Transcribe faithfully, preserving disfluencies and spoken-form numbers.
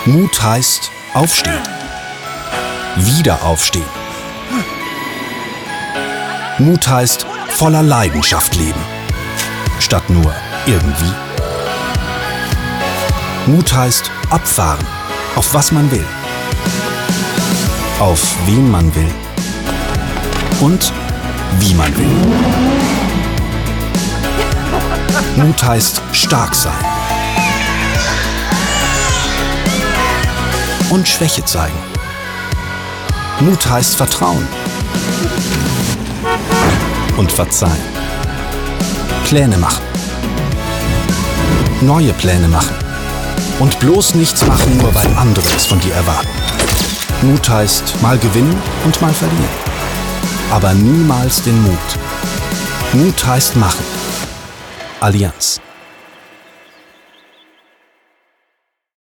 Mut heißt aufstehen. Wieder aufstehen. Mut heißt voller Leidenschaft leben, statt nur irgendwie. Mut heißt abfahren, auf was man will, auf wen man will und wie man will. Mut heißt stark sein und Schwäche zeigen. Mut heißt vertrauen und verzeihen. Pläne machen. Neue Pläne machen. Und bloß nichts machen, nur weil andere es von dir erwarten. Mut heißt mal gewinnen und mal verlieren. Aber niemals den Mut. Mut heißt machen. Allianz.